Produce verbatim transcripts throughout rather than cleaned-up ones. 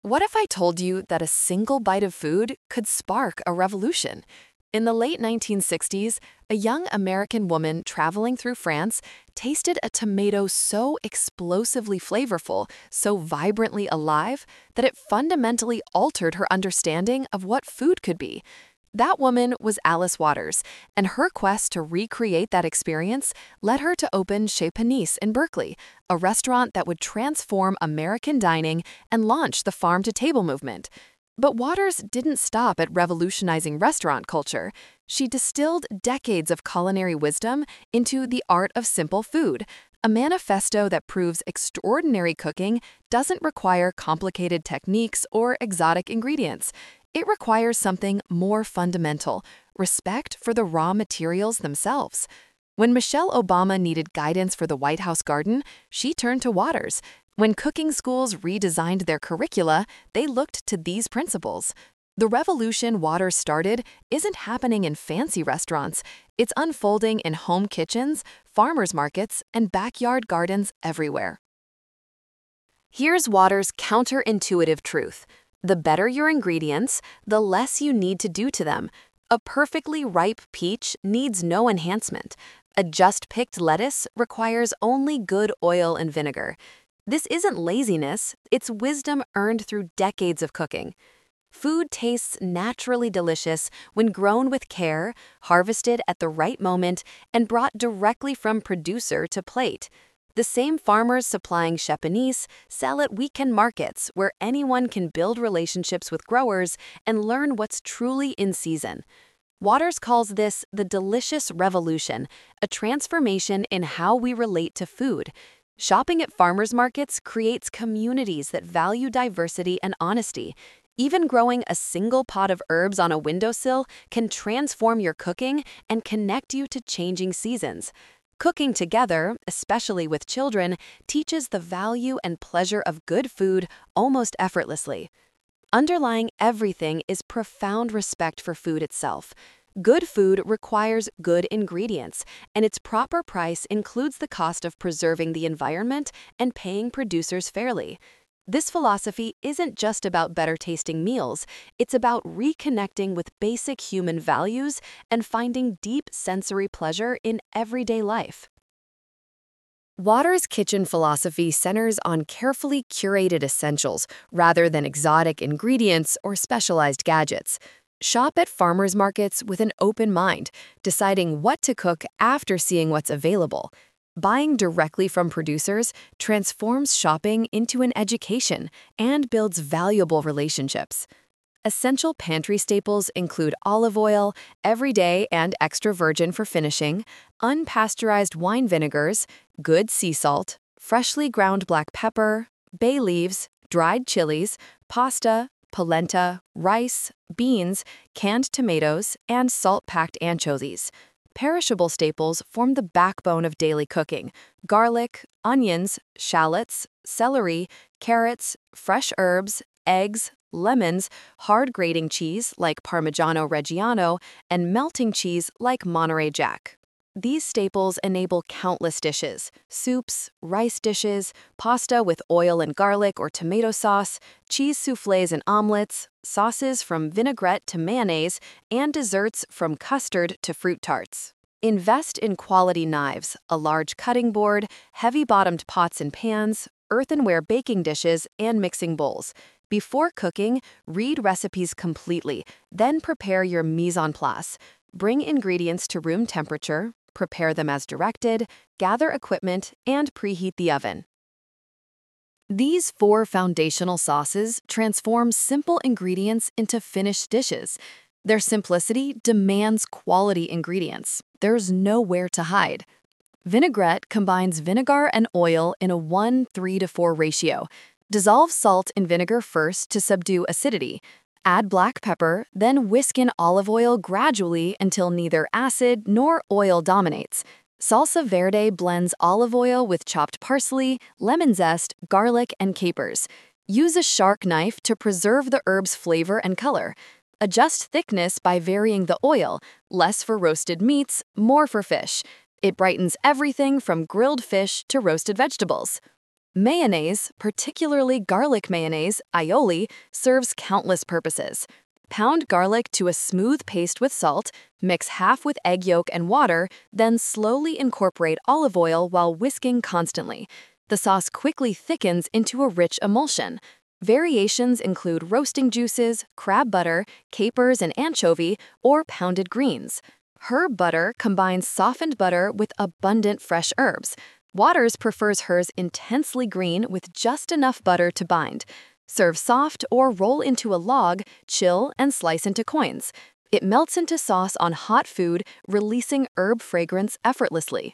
What if I told you that a single bite of food could spark a revolution? In the late nineteen sixties, a young American woman traveling through France tasted a tomato so explosively flavorful, so vibrantly alive, that it fundamentally altered her understanding of what food could be. That woman was Alice Waters, and her quest to recreate that experience led her to open Chez Panisse in Berkeley, a restaurant that would transform American dining and launch the farm-to-table movement. But Waters didn't stop at revolutionizing restaurant culture. She distilled decades of culinary wisdom into The Art of Simple Food, a manifesto that proves extraordinary cooking doesn't require complicated techniques or exotic ingredients. It requires something more fundamental: respect for the raw materials themselves. When Michelle Obama needed guidance for the White House garden, she turned to Waters. When cooking schools redesigned their curricula, they looked to these principles. The revolution Waters started isn't happening in fancy restaurants. It's unfolding in home kitchens, farmers markets, and backyard gardens everywhere. Here's Waters' counterintuitive truth. The better your ingredients, the less you need to do to them. A perfectly ripe peach needs no enhancement. A just-picked lettuce requires only good oil and vinegar. This isn't laziness, it's wisdom earned through decades of cooking. Food tastes naturally delicious when grown with care, harvested at the right moment, and brought directly from producer to plate. The same farmers supplying Chez Panisse sell at weekend markets where anyone can build relationships with growers and learn what's truly in season. Waters calls this the delicious revolution, a transformation in how we relate to food. Shopping at farmers markets creates communities that value diversity and honesty. Even growing a single pot of herbs on a windowsill can transform your cooking and connect you to changing seasons. Cooking together, especially with children, teaches the value and pleasure of good food almost effortlessly. Underlying everything is profound respect for food itself. Good food requires good ingredients, and its proper price includes the cost of preserving the environment and paying producers fairly. This philosophy isn't just about better-tasting meals, it's about reconnecting with basic human values and finding deep sensory pleasure in everyday life. Waters' kitchen philosophy centers on carefully curated essentials rather than exotic ingredients or specialized gadgets. Shop at farmers markets with an open mind, deciding what to cook after seeing what's available. Buying directly from producers transforms shopping into an education and builds valuable relationships. Essential pantry staples include olive oil, everyday and extra virgin for finishing, unpasteurized wine vinegars, good sea salt, freshly ground black pepper, bay leaves, dried chilies, pasta, polenta, rice, beans, canned tomatoes, and salt-packed anchovies. Perishable staples form the backbone of daily cooking: garlic, onions, shallots, celery, carrots, fresh herbs, eggs, lemons, hard grating cheese like Parmigiano Reggiano, and melting cheese like Monterey Jack. These staples enable countless dishes: soups, rice dishes, pasta with oil and garlic or tomato sauce, cheese soufflés and omelets, sauces from vinaigrette to mayonnaise, and desserts from custard to fruit tarts. Invest in quality knives, a large cutting board, heavy-bottomed pots and pans, earthenware baking dishes, and mixing bowls. Before cooking, read recipes completely, then prepare your mise en place. Bring ingredients to room temperature, prepare them as directed, gather equipment, and preheat the oven. These four foundational sauces transform simple ingredients into finished dishes. Their simplicity demands quality ingredients. There's nowhere to hide. Vinaigrette combines vinegar and oil in a one three to four ratio. Dissolve salt in vinegar first to subdue acidity. Add black pepper, then whisk in olive oil gradually until neither acid nor oil dominates. Salsa verde blends olive oil with chopped parsley, lemon zest, garlic, and capers. Use a shark knife to preserve the herb's flavor and color. Adjust thickness by varying the oil, less for roasted meats, more for fish. It brightens everything from grilled fish to roasted vegetables. Mayonnaise, particularly garlic mayonnaise, aioli, serves countless purposes. Pound garlic to a smooth paste with salt, mix half with egg yolk and water, then slowly incorporate olive oil while whisking constantly. The sauce quickly thickens into a rich emulsion. Variations include roasting juices, crab butter, capers and anchovy, or pounded greens. Herb butter combines softened butter with abundant fresh herbs. Waters prefers hers intensely green with just enough butter to bind. Serve soft or roll into a log, chill, and slice into coins. It melts into sauce on hot food, releasing herb fragrance effortlessly.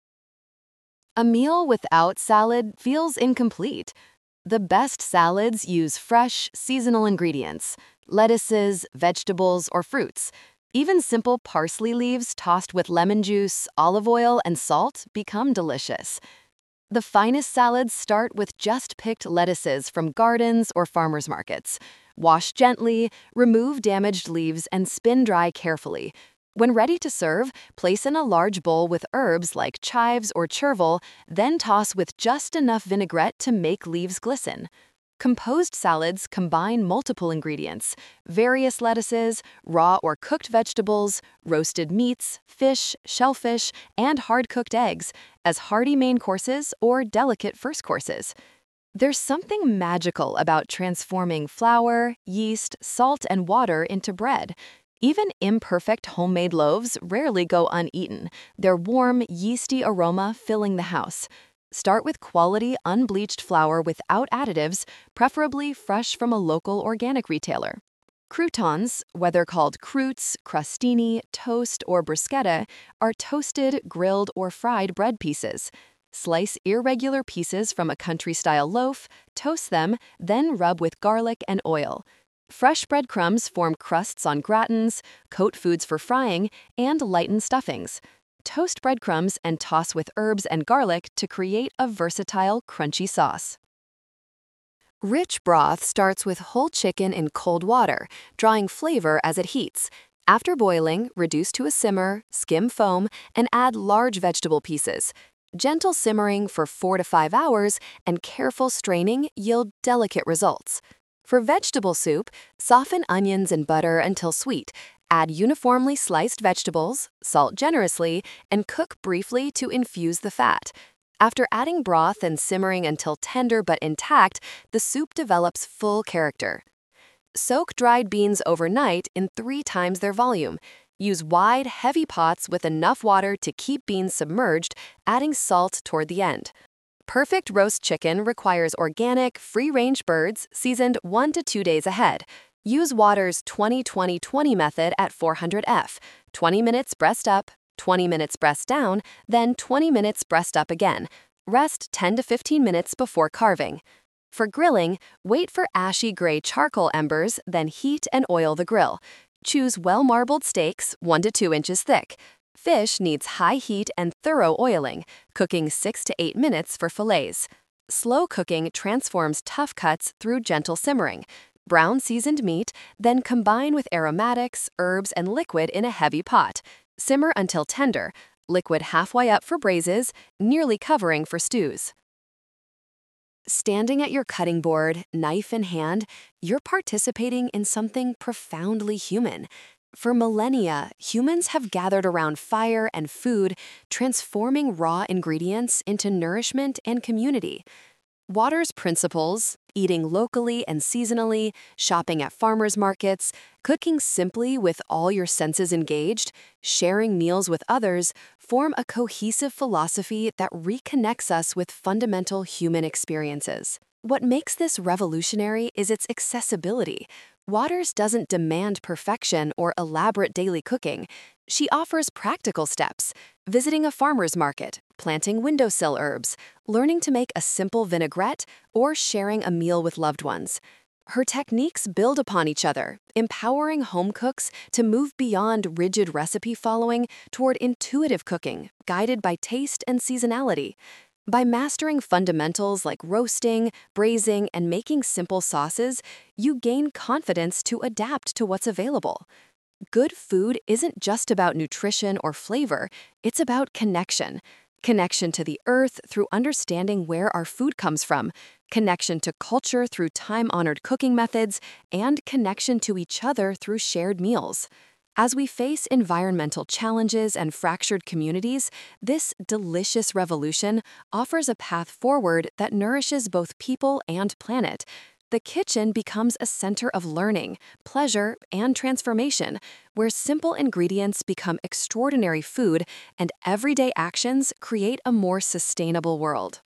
A meal without salad feels incomplete. The best salads use fresh, seasonal ingredients, lettuces, vegetables, or fruits. Even simple parsley leaves tossed with lemon juice, olive oil, and salt become delicious. The finest salads start with just picked lettuces from gardens or farmers markets. Wash gently, remove damaged leaves, and spin dry carefully. When ready to serve, place in a large bowl with herbs like chives or chervil, then toss with just enough vinaigrette to make leaves glisten. Composed salads combine multiple ingredients: various lettuces, raw or cooked vegetables, roasted meats, fish, shellfish, and hard-cooked eggs as hearty main courses or delicate first courses. There's something magical about transforming flour, yeast, salt, and water into bread. Even imperfect homemade loaves rarely go uneaten, their warm, yeasty aroma filling the house. Start with quality, unbleached flour without additives, preferably fresh from a local organic retailer. Croutons, whether called croûtes, crostini, toast, or bruschetta, are toasted, grilled, or fried bread pieces. Slice irregular pieces from a country-style loaf, toast them, then rub with garlic and oil. Fresh breadcrumbs form crusts on gratins, coat foods for frying, and lighten stuffings. Toast breadcrumbs and toss with herbs and garlic to create a versatile, crunchy sauce. Rich broth starts with whole chicken in cold water, drawing flavor as it heats. After boiling, reduce to a simmer, skim foam, and add large vegetable pieces. Gentle simmering for four to five hours and careful straining yield delicate results. For vegetable soup, soften onions in butter until sweet. Add uniformly sliced vegetables, salt generously, and cook briefly to infuse the fat. After adding broth and simmering until tender but intact, the soup develops full character. Soak dried beans overnight in three times their volume. Use wide, heavy pots with enough water to keep beans submerged, adding salt toward the end. Perfect roast chicken requires organic, free-range birds seasoned one to two days ahead. Use Water's twenty twenty twenty method at four hundred F, twenty minutes breast up, twenty minutes breast down, then twenty minutes breast up again. Rest ten to fifteen minutes before carving. For grilling, wait for ashy gray charcoal embers, then heat and oil the grill. Choose well-marbled steaks, one to two inches thick. Fish needs high heat and thorough oiling, cooking six to eight minutes for fillets. Slow cooking transforms tough cuts through gentle simmering. Brown seasoned meat, then combine with aromatics, herbs, and liquid in a heavy pot. Simmer until tender, liquid halfway up for braises, nearly covering for stews. Standing at your cutting board, knife in hand, you're participating in something profoundly human. For millennia, humans have gathered around fire and food, transforming raw ingredients into nourishment and community. Water's principles, eating locally and seasonally, shopping at farmers markets, cooking simply with all your senses engaged, sharing meals with others, form a cohesive philosophy that reconnects us with fundamental human experiences. What makes this revolutionary is its accessibility. Water's doesn't demand perfection or elaborate daily cooking. She offers practical steps: visiting a farmer's market, planting windowsill herbs, learning to make a simple vinaigrette, or sharing a meal with loved ones. Her techniques build upon each other, empowering home cooks to move beyond rigid recipe following toward intuitive cooking, guided by taste and seasonality. By mastering fundamentals like roasting, braising, and making simple sauces, you gain confidence to adapt to what's available. Good food isn't just about nutrition or flavor, it's about connection. connection to the earth through understanding where our food comes from, connection to culture through time-honored cooking methods, and connection to each other through shared meals. As we face environmental challenges and fractured communities, this delicious revolution offers a path forward that nourishes both people and planet. The kitchen becomes a center of learning, pleasure, and transformation, where simple ingredients become extraordinary food and everyday actions create a more sustainable world.